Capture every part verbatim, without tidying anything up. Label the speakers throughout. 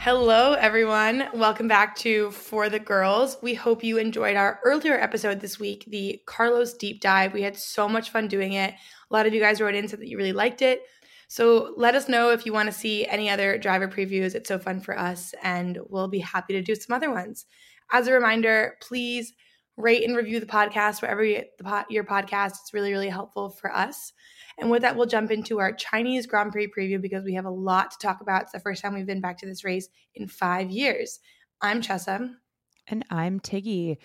Speaker 1: Hello, everyone. Welcome back to For the Girls. We hope you enjoyed our earlier episode this week, the Carlos deep dive. We had so much fun doing it. A lot of you guys wrote in, said that you really liked it. So let us know if you want to see any other driver previews. It's so fun for us, and we'll be happy to do some other ones. As a reminder, please rate and review the podcast wherever you get the pod, your podcast. It's really, really helpful for us. And with that, we'll jump into our Chinese Grand Prix preview because we have a lot to talk about. It's the first time we've been back to this race in five years. I'm Chessa.
Speaker 2: And I'm Tiggy.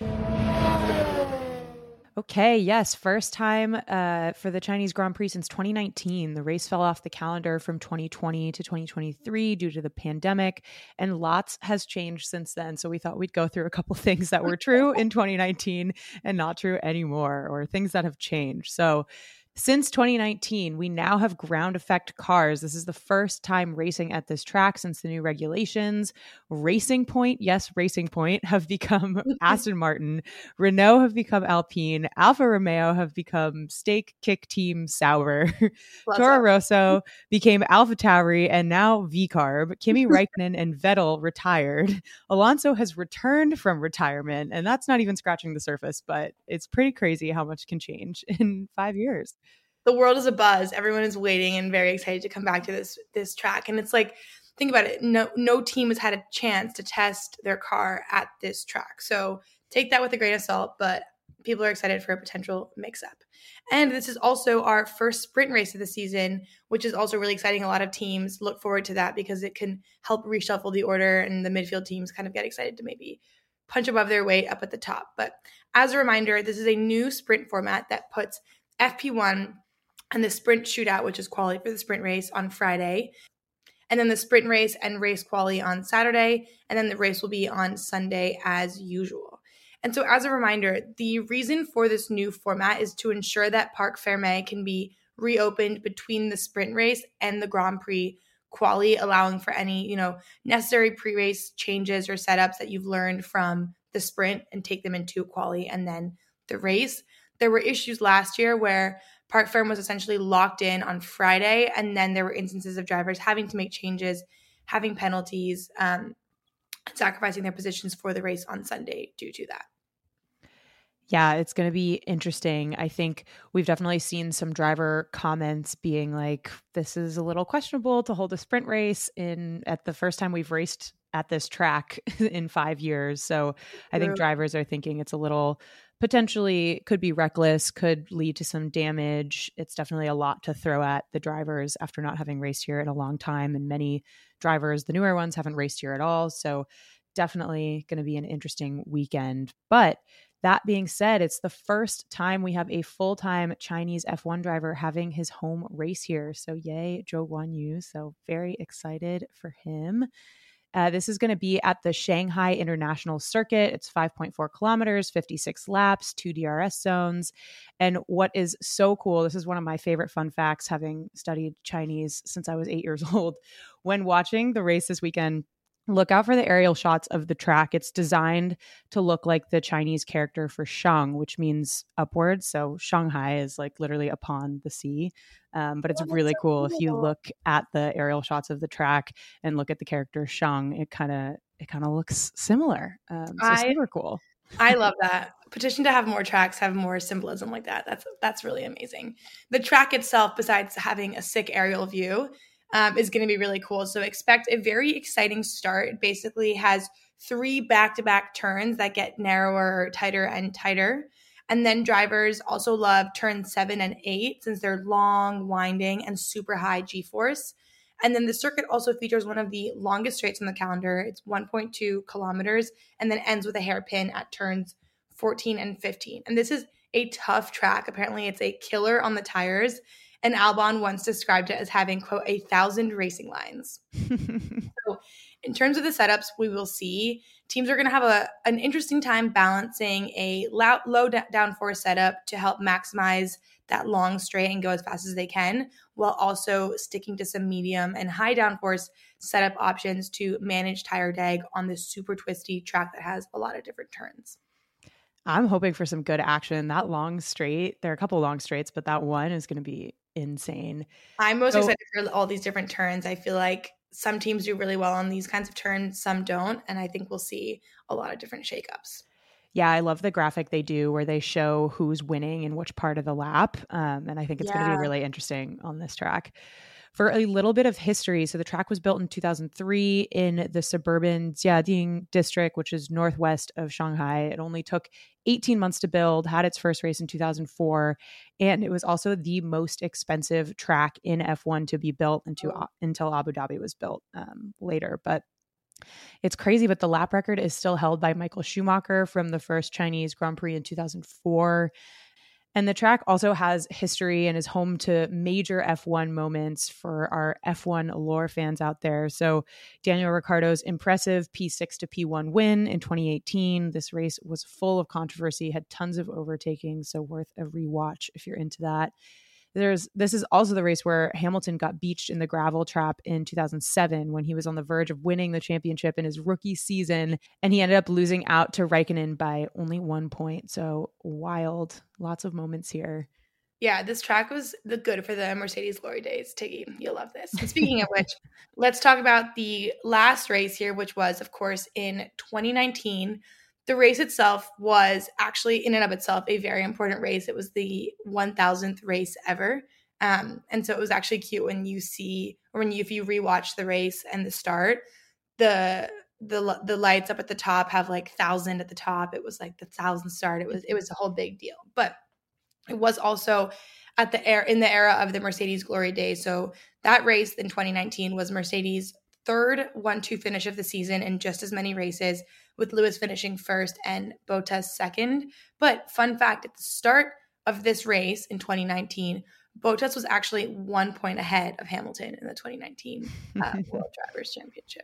Speaker 2: Okay, yes, first time uh, for the Chinese Grand Prix since twenty nineteen. The race fell off the calendar from twenty twenty to twenty twenty-three due to the pandemic, and lots has changed since then. So we thought we'd go through a couple things that were true in twenty nineteen and not true anymore, or things that have changed. So since twenty nineteen, we now have ground effect cars. This is the first time racing at this track since the new regulations. Racing Point, yes, Racing Point, have become Aston Martin. Renault have become Alpine. Alfa Romeo have become Steak Kick Team Sauber. Toro Rosso became AlphaTauri and now V-Carb. Kimi Räikkönen and Vettel retired. Alonso has returned from retirement, and that's not even scratching the surface, but it's pretty crazy how much can change in five years.
Speaker 1: The world is abuzz. Everyone is waiting and very excited to come back to this this track. And it's like, think about it. No, no team has had a chance to test their car at this track. So take that with a grain of salt, but people are excited for a potential mix-up. And this is also our first sprint race of the season, which is also really exciting. A lot of teams look forward to that because it can help reshuffle the order, and the midfield teams kind of get excited to maybe punch above their weight up at the top. But as a reminder, this is a new sprint format that puts F P one and the sprint shootout, which is quali for the sprint race, on Friday. And then the sprint race and race quali on Saturday. And then the race will be on Sunday as usual. And so as a reminder, the reason for this new format is to ensure that Parc Fermé can be reopened between the sprint race and the Grand Prix quali, allowing for any, you know, necessary pre-race changes or setups that you've learned from the sprint and take them into quali and then the race. There were issues last year where Parc Fermé was essentially locked in on Friday, and then there were instances of drivers having to make changes, having penalties, um, sacrificing their positions for the race on Sunday due to that.
Speaker 2: Yeah, it's going to be interesting. I think we've definitely seen some driver comments being like, this is a little questionable to hold a sprint race in at the first time we've raced at this track in five years. So I think drivers are thinking it's a little potentially could be reckless, could lead to some damage. It's definitely a lot to throw at the drivers after not having raced here in a long time. And many drivers, the newer ones, haven't raced here at all. So definitely going to be an interesting weekend. But that being said, it's the first time we have a full-time Chinese F one driver having his home race here. So yay, Zhou Guanyu. So very excited for him. Uh, this is going to be at the Shanghai International Circuit. It's five point four kilometers, fifty-six laps, two D R S zones. And what is so cool, this is one of my favorite fun facts, having studied Chinese since I was eight years old. When watching the race this weekend, look out for the aerial shots of the track. It's designed to look like the Chinese character for Shang, which means upwards. So Shanghai is like literally upon the sea. Um, but it's oh, really so cool. cool. If you look at the aerial shots of the track and look at the character Shang, it kind of it kind of looks similar. Um, so I, super cool.
Speaker 1: I love that. Petition to have more tracks have more symbolism like that. That's that's really amazing. The track itself, besides having a sick aerial view, Um, is going to be really cool. So expect a very exciting start. It basically has three back-to-back turns that get narrower, tighter, and tighter. And then drivers also love turns seven and eight since they're long, winding, and super high G-force. And then the circuit also features one of the longest straights on the calendar. It's one point two kilometers and then ends with a hairpin at turns fourteen and fifteen. And this is a tough track. Apparently, it's a killer on the tires. And Albon once described it as having, quote, a thousand racing lines. So in terms of the setups, we will see teams are going to have a an interesting time balancing a low, low downforce setup to help maximize that long straight and go as fast as they can, while also sticking to some medium and high downforce setup options to manage tire drag on this super twisty track that has a lot of different turns.
Speaker 2: I'm hoping for some good action. That long straight, there are a couple of long straights, but that one is going to be insane.
Speaker 1: I'm most
Speaker 2: so,
Speaker 1: excited for all these different turns. I feel like some teams do really well on these kinds of turns, some don't. And I think we'll see a lot of different shakeups.
Speaker 2: Yeah, I love the graphic they do where they show who's winning in which part of the lap. Um, and I think it's yeah. going to be really interesting on this track. For a little bit of history, so the track was built in two thousand three in the suburban Jiading district, which is northwest of Shanghai. It only took eighteen months to build, had its first race in two thousand four, and it was also the most expensive track in F one to be built into, oh. until Abu Dhabi was built um, later. But it's crazy, but the lap record is still held by Michael Schumacher from the first Chinese Grand Prix in two thousand four. And the track also has history and is home to major F one moments for our F one lore fans out there. So Daniel Ricciardo's impressive P six to P one win in twenty eighteen. This race was full of controversy, had tons of overtaking, so worth a rewatch if you're into that. There's this is also the race where Hamilton got beached in the gravel trap in two thousand seven when he was on the verge of winning the championship in his rookie season, and he ended up losing out to Raikkonen by only one point. So wild, lots of moments here.
Speaker 1: Yeah, this track was the good for the Mercedes glory days. Tiggy, you'll love this. And speaking of which, let's talk about the last race here, which was, of course, in twenty nineteen. The race itself was actually, in and of itself, a very important race. It was the one thousandth race ever. Um, and so it was actually cute when you see, or when you, if you rewatch the race and the start, the the the lights up at the top have like thousand at the top. It was like the thousand start. It was it was a whole big deal. But it was also at the air in the era of the Mercedes glory days. So that race in twenty nineteen was Mercedes' third one two finish of the season in just as many races, with Lewis finishing first and Bottas second. But fun fact, at the start of this race in twenty nineteen, Bottas was actually one point ahead of Hamilton in the twenty nineteen uh, World Drivers' Championship.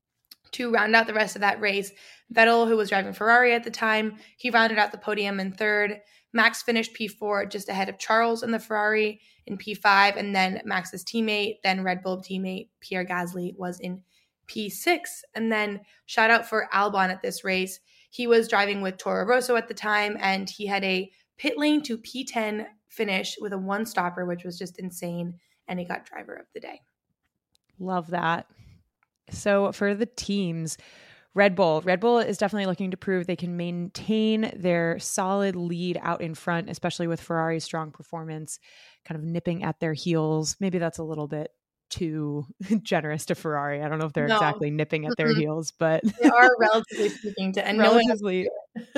Speaker 1: To round out the rest of that race, Vettel, who was driving Ferrari at the time, he rounded out the podium in third. Max finished P four just ahead of Charles in the Ferrari in P five, and then Max's teammate, then Red Bull teammate Pierre Gasly was in P six. And then shout out for Albon at this race. He was driving with Toro Rosso at the time, and he had a pit lane to P ten finish with a one stopper, which was just insane. And he got driver of the day.
Speaker 2: Love that. So for the teams, Red Bull. Red Bull is definitely looking to prove they can maintain their solid lead out in front, especially with Ferrari's strong performance, kind of nipping at their heels. Maybe that's a little bit too generous to Ferrari. I don't know if they're no. exactly nipping at their mm-hmm. heels, but
Speaker 1: they are relatively speaking to and
Speaker 2: relatively.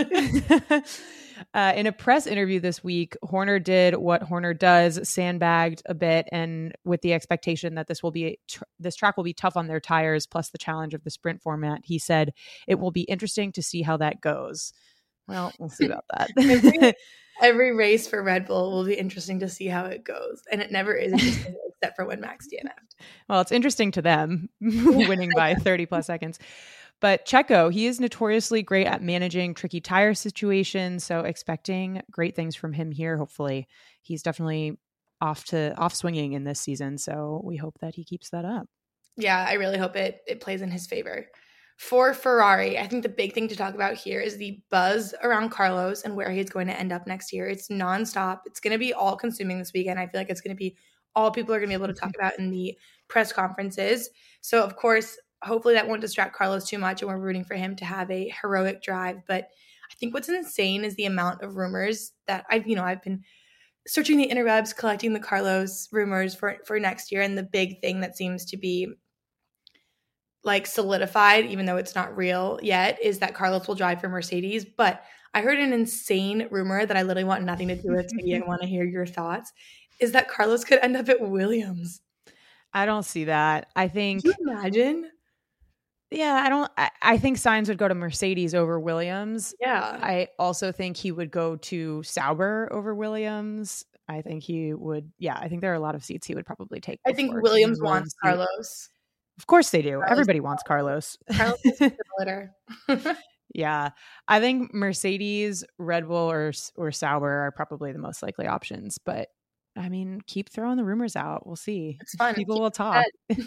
Speaker 2: uh, in a press interview this week, Horner did what Horner does, sandbagged a bit, and with the expectation that this will be tr- this track will be tough on their tires, plus the challenge of the sprint format. He said it will be interesting to see how that goes. Well, we'll see about that.
Speaker 1: every, every race for Red Bull will be interesting to see how it goes, and it never is interesting except for when Max D N F'd.
Speaker 2: Well, it's interesting to them winning by thirty plus seconds. But Checo, he is notoriously great at managing tricky tire situations, so expecting great things from him here. Hopefully, he's definitely off to off swinging in this season, so we hope that he keeps that up.
Speaker 1: Yeah, I really hope it it plays in his favor. For Ferrari, I think the big thing to talk about here is the buzz around Carlos and where he's going to end up next year. It's nonstop. It's going to be all consuming this weekend. I feel like it's going to be all people are going to be able to talk about in the press conferences. So, of course, hopefully that won't distract Carlos too much, and we're rooting for him to have a heroic drive. But I think what's insane is the amount of rumors that I've, you know, I've been searching the interwebs, collecting the Carlos rumors for, for next year. And the big thing that seems to be like solidified, even though it's not real yet, is that Carlos will drive for Mercedes. But I heard an insane rumor that I literally want nothing to do with today. I want to hear your thoughts. Is that Carlos could end up at Williams?
Speaker 2: I don't see that. I think.
Speaker 1: Can you imagine?
Speaker 2: Yeah, I don't. I, I think Sainz would go to Mercedes over Williams.
Speaker 1: Yeah.
Speaker 2: I also think he would go to Sauber over Williams. I think he would. Yeah, I think there are a lot of seats he would probably take.
Speaker 1: I think Williams wants Carlos.
Speaker 2: Of course they do. Carlos. Everybody wants Carlos.
Speaker 1: Carlos is the litter.
Speaker 2: Yeah, I think Mercedes, Red Bull, or or Sauber are probably the most likely options. But I mean, keep throwing the rumors out. We'll see.
Speaker 1: It's fun.
Speaker 2: People
Speaker 1: keep
Speaker 2: will talk.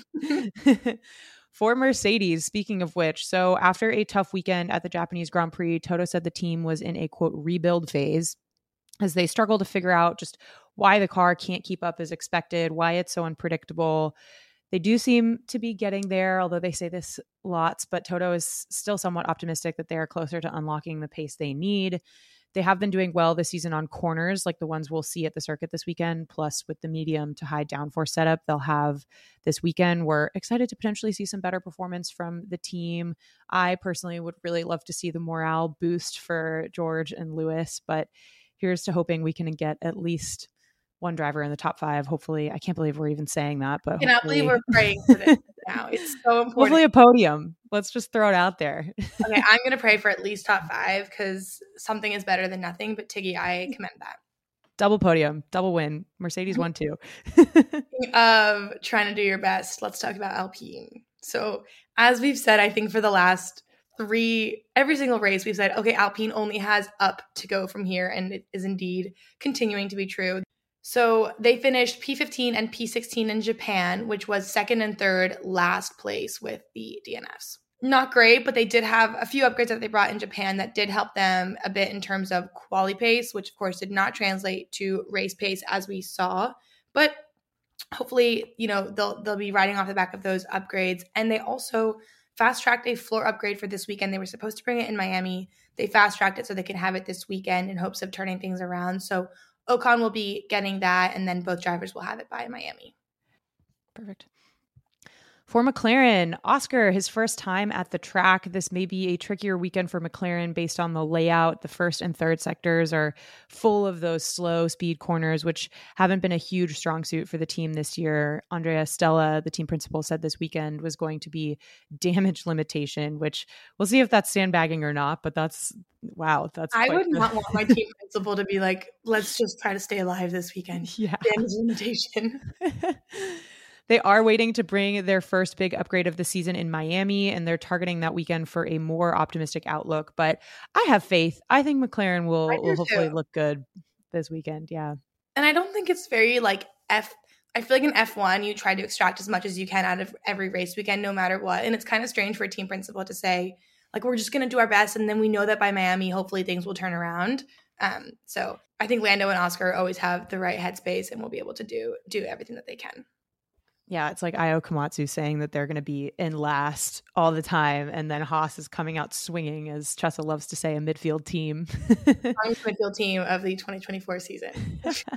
Speaker 2: For Mercedes, speaking of which, so after a tough weekend at the Japanese Grand Prix, Toto said the team was in a, quote, rebuild phase as they struggle to figure out just why the car can't keep up as expected, why it's so unpredictable. They do seem to be getting there, although they say this lots, but Toto is still somewhat optimistic that they are closer to unlocking the pace they need. They have been doing well this season on corners, like the ones we'll see at the circuit this weekend. Plus, with the medium to high downforce setup they'll have this weekend, we're excited to potentially see some better performance from the team. I personally would really love to see the morale boost for George and Lewis, but here's to hoping we can get at least one driver in the top five. Hopefully, I can't believe we're even saying that, but
Speaker 1: I cannot believe we're praying for this now. It's so important.
Speaker 2: Hopefully a podium. Let's just throw it out there.
Speaker 1: Okay, I'm going to pray for at least top five because something is better than nothing. But Tiggy, I commend that.
Speaker 2: Double podium, double win. Mercedes won too.
Speaker 1: Speaking of trying to do your best, let's talk about Alpine. So as we've said, I think for the last three, every single race we've said, okay, Alpine only has up to go from here. And it is indeed continuing to be true. So they finished P fifteen and P sixteen in Japan, which was second and third last place with the D N Fs. Not great, but they did have a few upgrades that they brought in Japan that did help them a bit in terms of quali pace, which of course did not translate to race pace as we saw. But hopefully, you know, they'll they'll be riding off the back of those upgrades. And they also fast-tracked a floor upgrade for this weekend. They were supposed to bring it in Miami. They fast-tracked it so they can have it this weekend in hopes of turning things around. So Ocon will be getting that, and then both drivers will have it by Miami.
Speaker 2: Perfect. For McLaren, Oscar, his first time at the track. This may be a trickier weekend for McLaren based on the layout. The first and third sectors are full of those slow speed corners, which haven't been a huge strong suit for the team this year. Andrea Stella, the team principal, said this weekend was going to be damage limitation, which we'll see if that's sandbagging or not, but that's, wow. That's
Speaker 1: I would
Speaker 2: the-
Speaker 1: not want my team principal to be like, let's just try to stay alive this weekend.
Speaker 2: Yeah.
Speaker 1: Damage limitation.
Speaker 2: They are waiting to bring their first big upgrade of the season in Miami, and they're targeting that weekend for a more optimistic outlook. But I have faith. I think McLaren will, will hopefully
Speaker 1: too.
Speaker 2: look good this weekend. Yeah.
Speaker 1: And I don't think it's very like F. I feel like in F one, you try to extract as much as you can out of every race weekend, no matter what. And it's kind of strange for a team principal to say, like, we're just going to do our best. And then we know that by Miami, hopefully things will turn around. Um, so I think Lando and Oscar always have the right headspace and will be able to do do everything that they can.
Speaker 2: Yeah, it's like Io Komatsu saying that they're going to be in last all the time, and then Haas is coming out swinging, as Tressa loves to say, a midfield team.
Speaker 1: Midfield team of the twenty twenty-four season.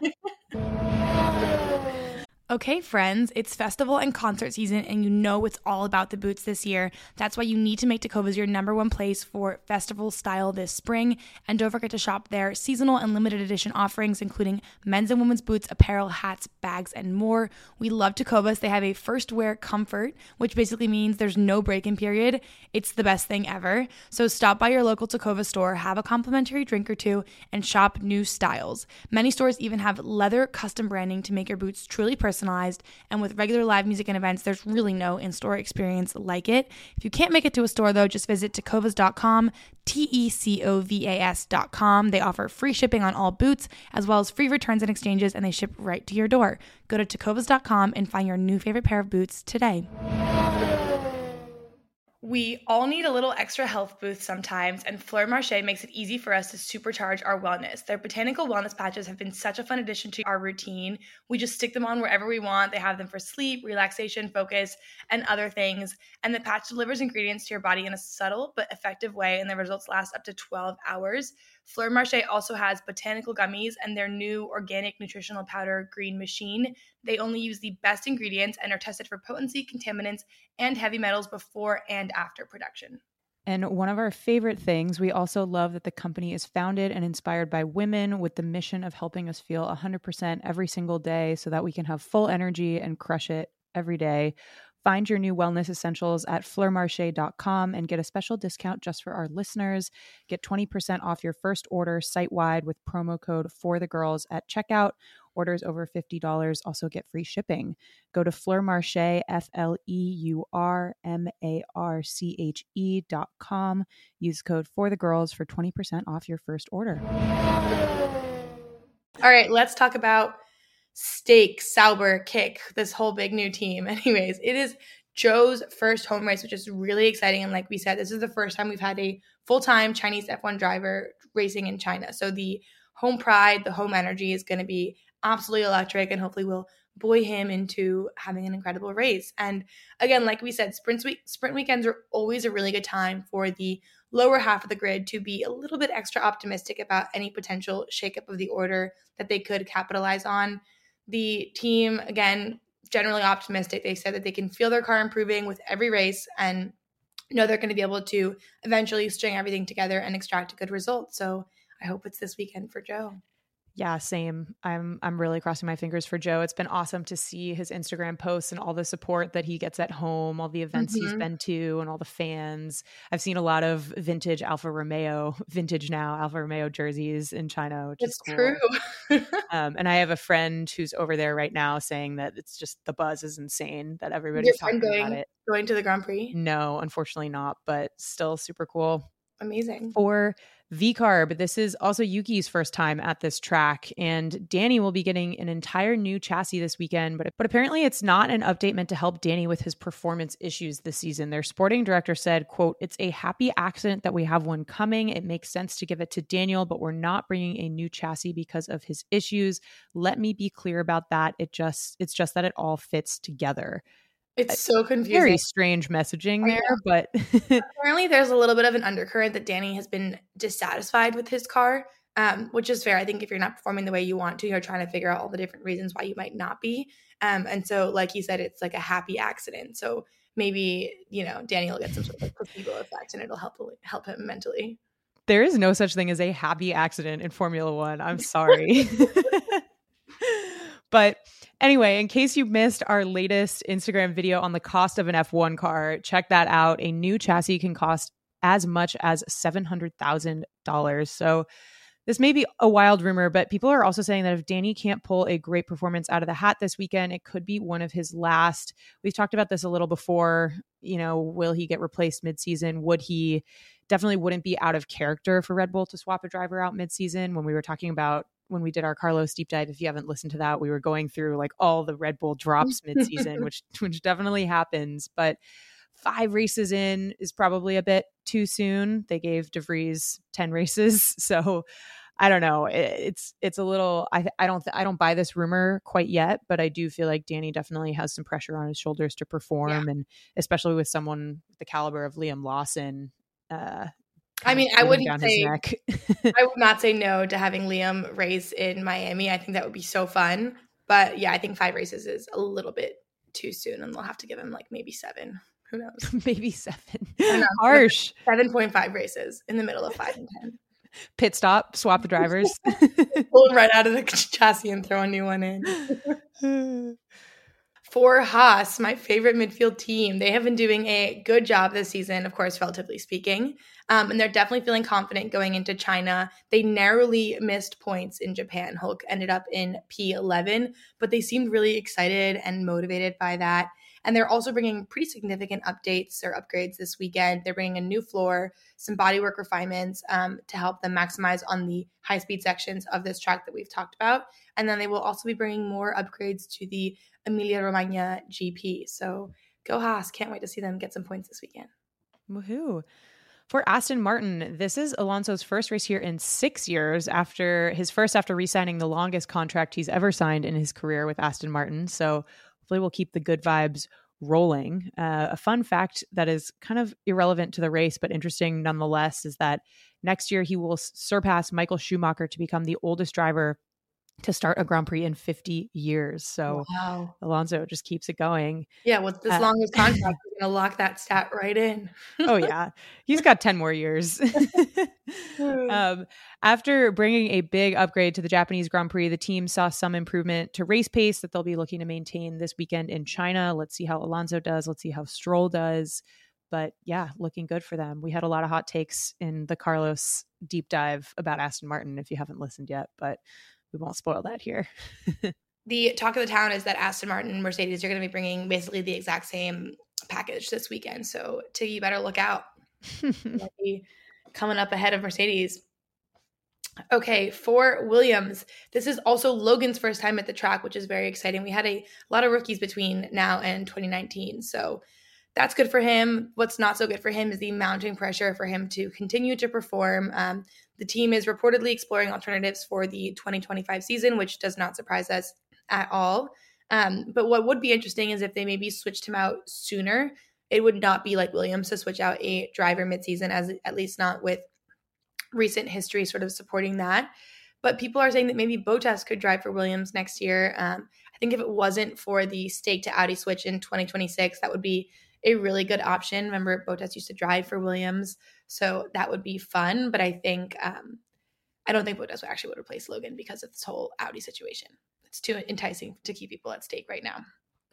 Speaker 1: Okay, friends, it's festival and concert season, and you know it's all about the boots this year. That's why you need to make Tecovas your number one place for festival style this spring. And don't forget to shop their seasonal and limited edition offerings, including men's and women's boots, apparel, hats, bags, and more. We love Tecovas. They have a first wear comfort, which basically means there's no break-in period. It's the best thing ever. So stop by your local Tecovas store, have a complimentary drink or two, and shop new styles. Many stores even have leather custom branding to make your boots truly personal. Personalized, and with regular live music and events, there's really no in-store experience like it. If you can't make it to a store, though, just visit tecovas dot com, T E C O V A S dot com. They offer free shipping on all boots, as well as free returns and exchanges, and they ship right to your door. Go to tecovas dot com and find your new favorite pair of boots today. We all need a little extra health boost sometimes, and Fleur Marché makes it easy for us to supercharge our wellness. Their botanical wellness patches have been such a fun addition to our routine. We just stick them on wherever we want. They have them for sleep, relaxation, focus, and other things. And the patch delivers ingredients to your body in a subtle but effective way, and the results last up to twelve hours. Fleur Marché also has botanical gummies and their new organic nutritional powder Green Machine. They only use the best ingredients and are tested for potency, contaminants, and heavy metals before and after production.
Speaker 2: And one of our favorite things, we also love that the company is founded and inspired by women with the mission of helping us feel one hundred percent every single day so that we can have full energy and crush it every day. Find your new wellness essentials at fleur marché dot com and get a special discount just for our listeners. Get twenty percent off your first order site-wide with promo code for the girls at checkout. Orders over fifty dollars also get free shipping. Go to Fleur Marché, F L E U R M A R C H E dot com. Use code for the girls for twenty percent off your first order.
Speaker 1: All right, let's talk about Stake, Sauber, Kick, this whole big new team. Anyways, it is Zhou's first home race, which is really exciting. And like we said, this is the first time we've had a full-time Chinese F one driver racing in China. So the home pride, the home energy is going to be absolutely electric, and hopefully we'll buoy him into having an incredible race. And again, like we said, sprint week, sprint weekends are always a really good time for the lower half of the grid to be a little bit extra optimistic about any potential shakeup of the order that they could capitalize on. The team, again, generally optimistic. They said that they can feel their car improving with every race and know they're going to be able to eventually string everything together and extract a good result. So I hope it's this weekend for Zhou.
Speaker 2: Yeah, same. I'm I'm really crossing my fingers for Zhou. It's been awesome to see his Instagram posts and all the support that he gets at home, all the events mm-hmm. he's been to, and all the fans. I've seen a lot of vintage Alfa Romeo, vintage now Alfa Romeo jerseys in China, which
Speaker 1: it's
Speaker 2: is cool.
Speaker 1: True.
Speaker 2: um, and I have a friend who's over there right now saying that it's just the buzz is insane, that everybody's
Speaker 1: Your
Speaker 2: talking
Speaker 1: going,
Speaker 2: about it.
Speaker 1: Going to the Grand Prix?
Speaker 2: No, unfortunately not, but still super cool.
Speaker 1: Amazing.
Speaker 2: For V-Carb, this is also Yuki's first time at this track, and Danny will be getting an entire new chassis this weekend, but, but apparently it's not an update meant to help Danny with his performance issues this season. Their sporting director said, quote, "It's a happy accident that we have one coming. It makes sense to give it to Daniel, but we're not bringing a new chassis because of his issues. Let me be clear about that. It just, it's just that it all fits together."
Speaker 1: It's so confusing.
Speaker 2: Very strange messaging there, but
Speaker 1: apparently there's a little bit of an undercurrent that Danny has been dissatisfied with his car, um, which is fair. I think if you're not performing the way you want to, you're trying to figure out all the different reasons why you might not be. Um, and so, like you said, it's like a happy accident. So maybe, you know, Danny will get some sort of like placebo effect and it'll help help him mentally.
Speaker 2: There is no such thing as a happy accident in Formula One. I'm sorry. But anyway, in case you missed our latest Instagram video on the cost of an F one car, check that out. A new chassis can cost as much as seven hundred thousand dollars. So this may be a wild rumor, but people are also saying that if Danny can't pull a great performance out of the hat this weekend, it could be one of his last. We've talked about this a little before. You know, will he get replaced midseason? Would he? Definitely wouldn't be out of character for Red Bull to swap a driver out midseason. When we were talking about when we did our Carlos deep dive, if you haven't listened to that, we were going through like all the Red Bull drops midseason, which which definitely happens. But five races in is probably a bit too soon. They gave De Vries ten races, so I don't know. It, it's it's a little. I I don't th- I don't buy this rumor quite yet, but I do feel like Danny definitely has some pressure on his shoulders to perform, yeah. and especially with someone the caliber of Liam Lawson. Uh,
Speaker 1: I mean, I wouldn't say I would not say no to having Liam race in Miami. I think that would be so fun. But yeah, I think five races is a little bit too soon, and they'll have to give him like maybe seven. Who knows?
Speaker 2: Maybe seven. Harsh.
Speaker 1: Seven point five races in the middle of five and ten.
Speaker 2: Pit stop, swap the drivers.
Speaker 1: Pull him right out of the chassis and throw a new one in. For Haas, my favorite midfield team, they have been doing a good job this season, of course, relatively speaking. Um, and they're definitely feeling confident going into China. They narrowly missed points in Japan. Hulk ended up in P eleven, but they seemed really excited and motivated by that. And they're also bringing pretty significant updates or upgrades this weekend. They're bringing a new floor, some bodywork refinements um, to help them maximize on the high-speed sections of this track that we've talked about. And then they will also be bringing more upgrades to the Emilia-Romagna G P. So go Haas. Can't wait to see them get some points this weekend.
Speaker 2: Woohoo. For Aston Martin, this is Alonso's first race here in six years after his first after re-signing the longest contract he's ever signed in his career with Aston Martin. So hopefully we'll keep the good vibes rolling. Uh, a fun fact that is kind of irrelevant to the race, but interesting nonetheless, is that next year he will surpass Michael Schumacher to become the oldest driver to start a Grand Prix in fifty years. So
Speaker 1: wow.
Speaker 2: Alonso just keeps it going.
Speaker 1: Yeah, with this uh, longest contract, we're going to lock that stat right in.
Speaker 2: Oh, yeah. He's got ten more years. um, after bringing a big upgrade to the Japanese Grand Prix, the team saw some improvement to race pace that they'll be looking to maintain this weekend in China. Let's see how Alonso does. Let's see how Stroll does. But yeah, looking good for them. We had a lot of hot takes in the Carlos deep dive about Aston Martin, if you haven't listened yet, but we won't spoil that here.
Speaker 1: The talk of the town is that Aston Martin and Mercedes are going to be bringing basically the exact same package this weekend. So, Tig, you better look out. Might be coming up ahead of Mercedes. Okay, for Williams, this is also Logan's first time at the track, which is very exciting. We had a lot of rookies between now and twenty nineteen. So that's good for him. What's not so good for him is the mounting pressure for him to continue to perform. Um, the team is reportedly exploring alternatives for the twenty twenty-five season, which does not surprise us at all. Um, but what would be interesting is if they maybe switched him out sooner. It would not be like Williams to switch out a driver midseason, as at least not with recent history sort of supporting that. But people are saying that maybe Bottas could drive for Williams next year. Um, I think if it wasn't for the stake to Audi switch in twenty twenty-six, that would be a really good option. Remember, Bottas used to drive for Williams, so that would be fun. But I think um, I don't think Bottas actually would replace Logan because of this whole Audi situation. It's too enticing to keep people at stake right now.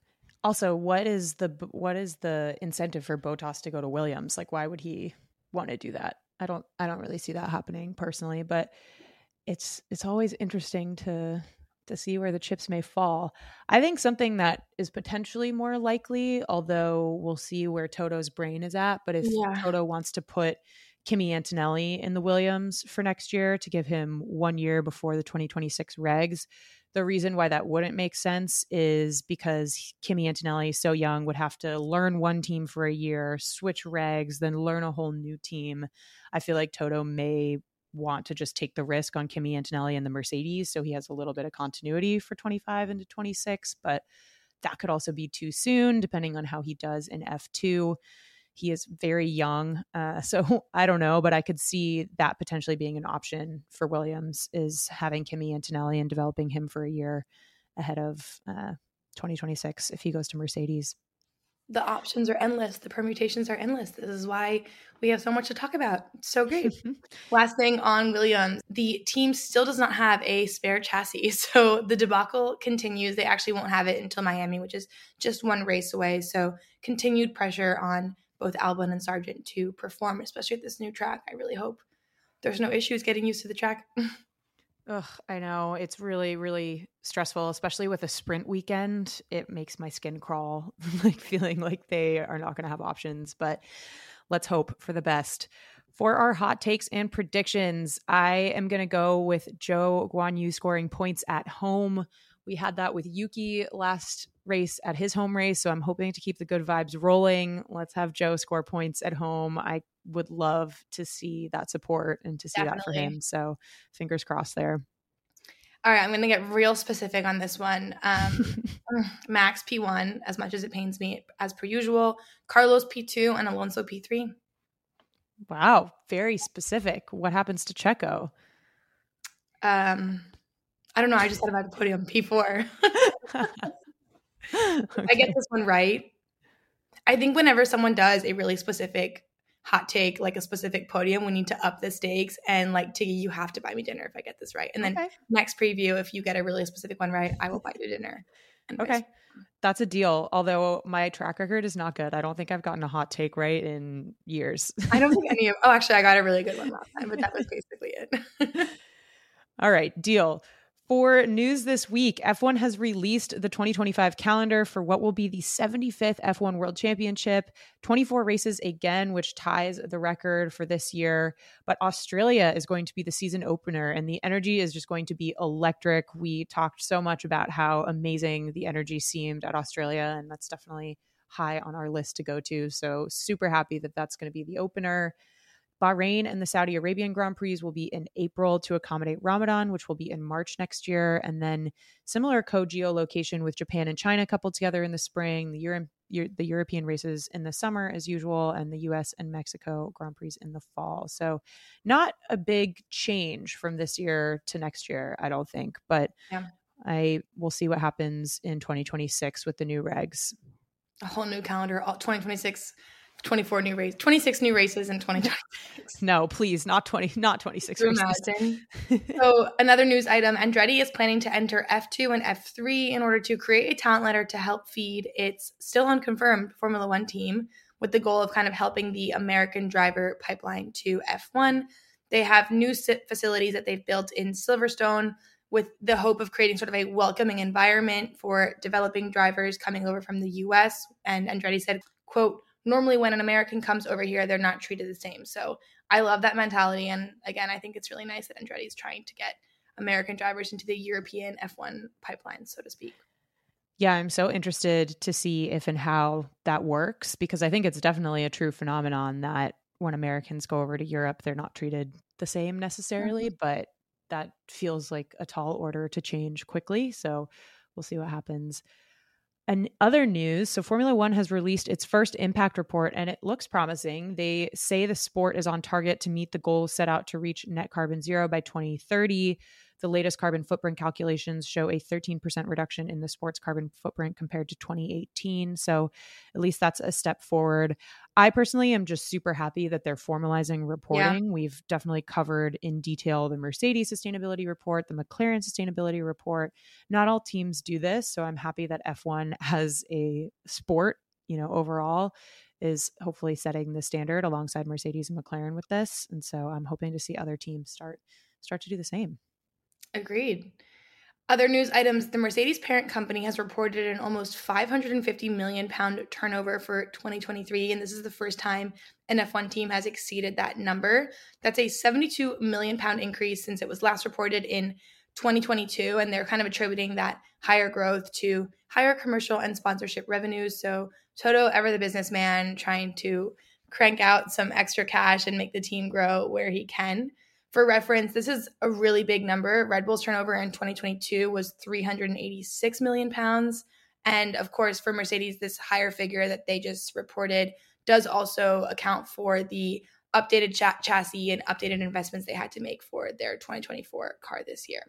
Speaker 2: Also, what is the what is the incentive for Bottas to go to Williams? Like, why would he want to do that? I don't I don't really see that happening personally, but it's it's always interesting to to see where the chips may fall. I think something that is potentially more likely, although we'll see where Toto's brain is at, but if yeah. Toto wants to put Kimi Antonelli in the Williams for next year to give him one year before the twenty twenty-six regs, the reason why that wouldn't make sense is because Kimi Antonelli, so young, would have to learn one team for a year, switch regs, then learn a whole new team. I feel like Toto may want to just take the risk on Kimi Antonelli and the Mercedes, so he has a little bit of continuity for twenty-five into twenty-six, but that could also be too soon, depending on how he does in F two. He is very young, uh, so I don't know, but I could see that potentially being an option for Williams, is having Kimi Antonelli and developing him for a year ahead of uh, twenty twenty-six if he goes to Mercedes.
Speaker 1: The options are endless. The permutations are endless. This is why we have so much to talk about. It's so great. Last thing on Williams, the team still does not have a spare chassis. So the debacle continues. They actually won't have it until Miami, which is just one race away. So continued pressure on both Albon and Sargent to perform, especially at this new track. I really hope there's no issues getting used to the track.
Speaker 2: Ugh, I know. It's really, really stressful, especially with a sprint weekend. It makes my skin crawl, like feeling like they are not going to have options, but let's hope for the best. For our hot takes and predictions, I am going to go with Zhou Guanyu scoring points at home. We had that with Yuki last race at his home race, so I'm hoping to keep the good vibes rolling. Let's have Zhou score points at home. I would love to see that support and to see Definitely. that for him. So fingers crossed there.
Speaker 1: All right, I'm going to get real specific on this one. Um, Max P one, as much as it pains me, as per usual. Carlos P two and Alonso P three.
Speaker 2: Wow, very specific. What happens to Checo?
Speaker 1: Um, I don't know. I just thought about putting him P four. Okay. I get this one right. I think whenever someone does a really specific hot take, like a specific podium, we need to up the stakes. And like, Tiggy, you have to buy me dinner if I get this right. And then okay. next preview, if you get a really specific one right, I will buy you dinner. And
Speaker 2: okay. Vice. That's a deal. Although my track record is not good. I don't think I've gotten a hot take right in years.
Speaker 1: I don't think any of, oh, actually I got a really good one last time, but that was basically it.
Speaker 2: All right. Deal. For news this week, F one has released the twenty twenty-five calendar for what will be the seventy-fifth F one World Championship. twenty-four races again, which ties the record for this year. But Australia is going to be the season opener, and the energy is just going to be electric. We talked so much about how amazing the energy seemed at Australia, and that's definitely high on our list to go to. So super happy that that's going to be the opener. Bahrain and the Saudi Arabian Grand Prix will be in April to accommodate Ramadan, which will be in March next year. And then similar co-geolocation with Japan and China coupled together in the spring, the, Euro- the European races in the summer as usual, and the U S and Mexico Grand Prix in the fall. So not a big change from this year to next year, I don't think. But yeah. I will see what happens in twenty twenty-six with the new regs.
Speaker 1: A whole new calendar, all twenty twenty-six twenty-four new races, twenty-six new races in twenty twenty-six.
Speaker 2: No, please, not twenty, not twenty-six races.
Speaker 1: Imagine. So another news item, Andretti is planning to enter F two and F three in order to create a talent ladder to help feed its still unconfirmed Formula One team, with the goal of kind of helping the American driver pipeline to F one. They have new facilities that they've built in Silverstone with the hope of creating sort of a welcoming environment for developing drivers coming over from the U S. And Andretti said, quote, normally when an American comes over here, they're not treated the same. So I love that mentality. And again, I think it's really nice that Andretti is trying to get American drivers into the European F one pipeline, so to speak.
Speaker 2: Yeah, I'm so interested to see if and how that works, because I think it's definitely a true phenomenon that when Americans go over to Europe, they're not treated the same necessarily, mm-hmm. but that feels like a tall order to change quickly. So we'll see what happens. And other news, so Formula One has released its first impact report, and it looks promising. They say the sport is on target to meet the goals set out to reach net carbon zero by twenty thirty. The latest carbon footprint calculations show a thirteen percent reduction in the sport's carbon footprint compared to twenty eighteen. So at least that's a step forward. I personally am just super happy that they're formalizing reporting. Yeah. We've definitely covered in detail the Mercedes sustainability report, the McLaren sustainability report. Not all teams do this, so I'm happy that F one as a sport, you know, overall is hopefully setting the standard alongside Mercedes and McLaren with this. And so I'm hoping to see other teams start start to do the same.
Speaker 1: Agreed. Other news items, the Mercedes parent company has reported an almost five hundred fifty million pound turnover for twenty twenty-three, and this is the first time an F one team has exceeded that number. That's a seventy-two million pound increase since it was last reported in twenty twenty-two, and they're kind of attributing that higher growth to higher commercial and sponsorship revenues. So Toto, ever the businessman, trying to crank out some extra cash and make the team grow where he can. For reference, this is a really big number. Red Bull's turnover in twenty twenty-two was three hundred eighty-six million pounds. And of course, for Mercedes, this higher figure that they just reported does also account for the updated ch- chassis and updated investments they had to make for their twenty twenty-four car this year.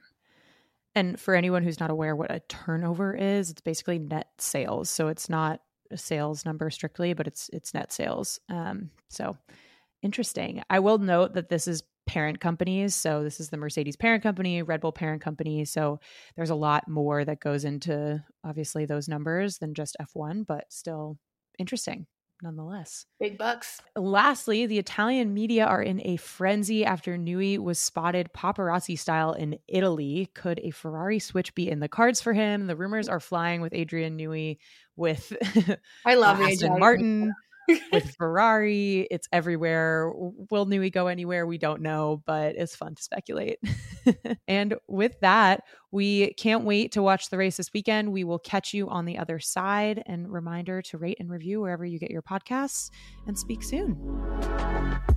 Speaker 2: And for anyone who's not aware what a turnover is, it's basically net sales. So it's not a sales number strictly, but it's it's net sales. Um, so interesting. I will note that this is parent companies. So this is the Mercedes parent company, Red Bull parent company. So there's a lot more that goes into obviously those numbers than just F one, but still interesting nonetheless.
Speaker 1: Big bucks.
Speaker 2: Lastly, the Italian media are in a frenzy after Newey was spotted paparazzi style in Italy. Could a Ferrari switch be in the cards for him? The rumors are flying with Adrian Newey, with
Speaker 1: I love
Speaker 2: uh, Aston Martin. With Ferrari, it's everywhere. Will Newey go anywhere? We don't know, but it's fun to speculate. And with that, we can't wait to watch the race this weekend. We will catch you on the other side. And reminder to rate and review wherever you get your podcasts, and speak soon.